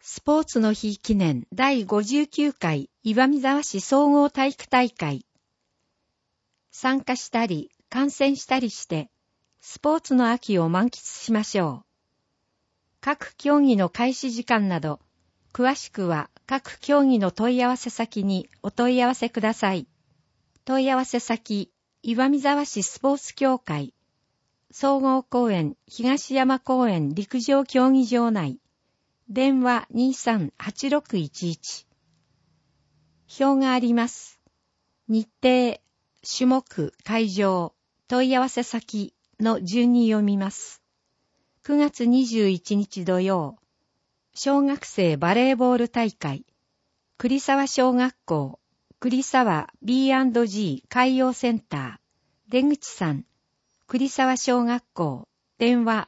スポーツの日記念第59回岩見沢市総合体育大会。参加したり観戦したりしてスポーツの秋を満喫しましょう。各競技の開始時間など詳しくは各競技の問い合わせ先にお問い合わせください。問い合わせ先岩見沢市スポーツ協会総合公園東山公園陸上競技場内電話 23-8611 表があります。日程、種目、会場、問い合わせ先の順に読みます。9月21日土曜、小学生バレーボール大会、栗沢小学校、栗沢 B&G 海洋センター、出口さん、栗沢小学校、電話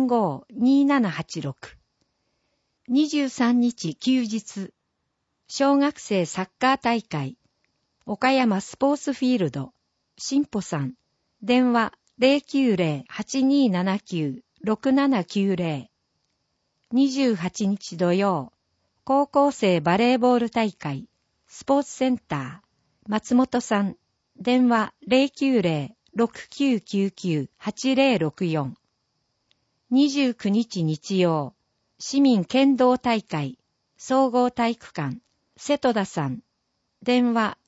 452786。23日休日、小学生サッカー大会、岡山スポーツフィールド、しんぽさん、電話 090-8279-6790。28日土曜、高校生バレーボール大会、スポーツセンター、松本さん、電話 090-6999-8064。29日日曜、市民剣道大会、総合体育館、瀬戸田さん、電話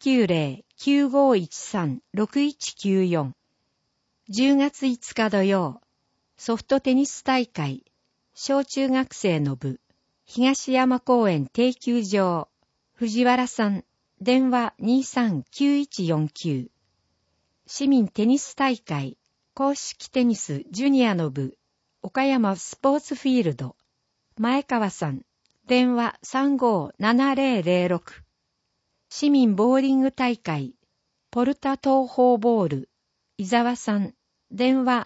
090-9513-6194。10月5日土曜、ソフトテニス大会、小中学生の部、東山公園定休場、藤原さん、電話 239149。市民テニス大会、公式テニスジュニアの部、岡山スポーツフィールド、前川さん、電話 357006。市民ボーリング大会、ポルタ東方ボール、伊沢さん、電話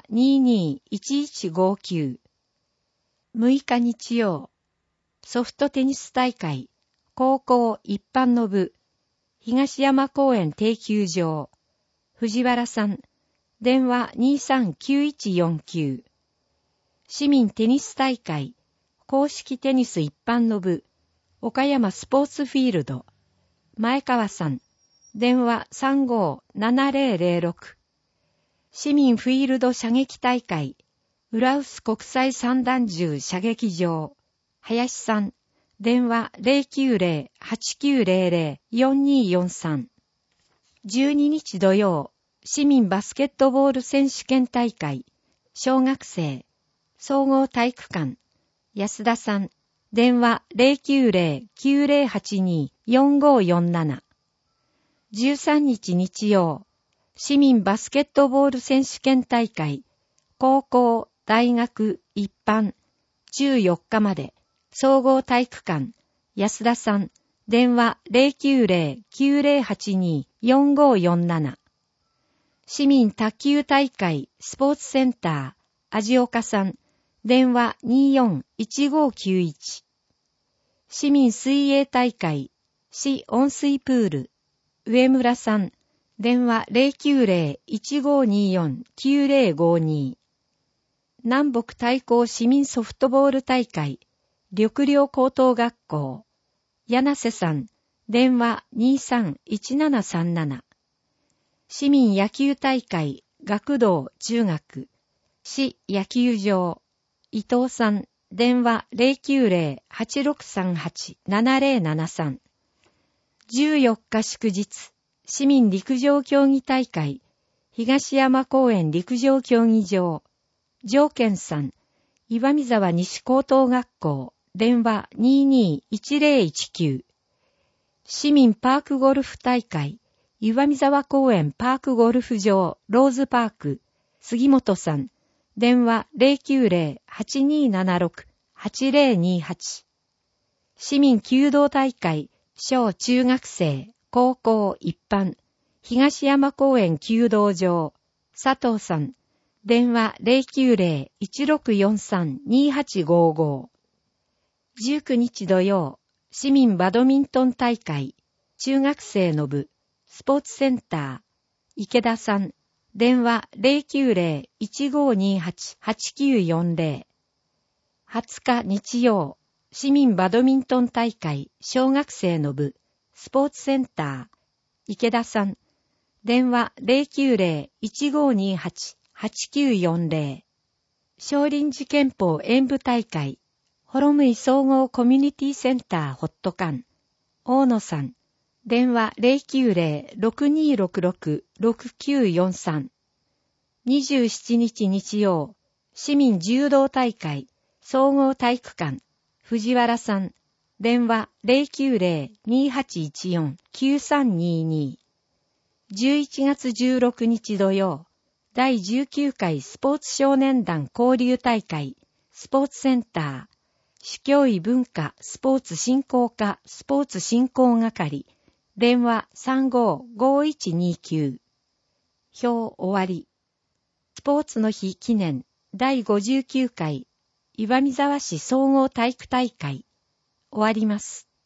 221159。6日日曜、ソフトテニス大会、高校一般の部、東山公園定休場、藤原さん、電話 239149。市民テニス大会、公式テニス一般の部、岡山スポーツフィールド、前川さん、電話 357006。市民フィールド射撃大会、浦臼国際散弾銃射撃場、林さん、電話 090-8900-4243。12日土曜、市民バスケットボール選手権大会、小学生、総合体育館、安田さん、電話 090-9082-4547。13日日曜、市民バスケットボール選手権大会、高校、大学、一般、14日まで、総合体育館、安田さん、電話 090-9082-4547。市民卓球大会、スポーツセンター、味岡さん、電話 241591。市民水泳大会、市温水プール、上村さん、電話 090-1524-9052。南北対抗市民ソフトボール大会、緑陵高等学校、柳瀬さん、電話 231737。市民野球大会、学童中学、市野球場、伊藤さん、電話 090-8638-7073。14日祝日、市民陸上競技大会、東山公園陸上競技場、条健さん、岩見沢西高等学校、電話 221019。市民パークゴルフ大会、岩見沢公園パークゴルフ場、ローズパーク、杉本さん、電話 090-8276-8028。市民弓道大会、小中学生、高校一般、東山公園弓道場、佐藤さん、電話 090-1643-2855。19日土曜、市民バドミントン大会、中学生の部、スポーツセンター、池田さん、電話 090-1528-8940。20日日曜、 市民バドミントン大会小学生の部スポーツセンター池田さん電話 090-1528-8940 少林寺拳法演舞大会ホロムイ総合コミュニティセンターホットカン大野さん電話 090-6266-6943 27日日曜市民柔道大会総合体育館藤原さん電話 090-2814-9322 11月16日土曜第19回スポーツ少年団交流大会スポーツセンター主教医文化スポーツ振興課スポーツ振興係電話 355129 表終わり。スポーツの日記念第59回岩見沢市総合体育大会終わります。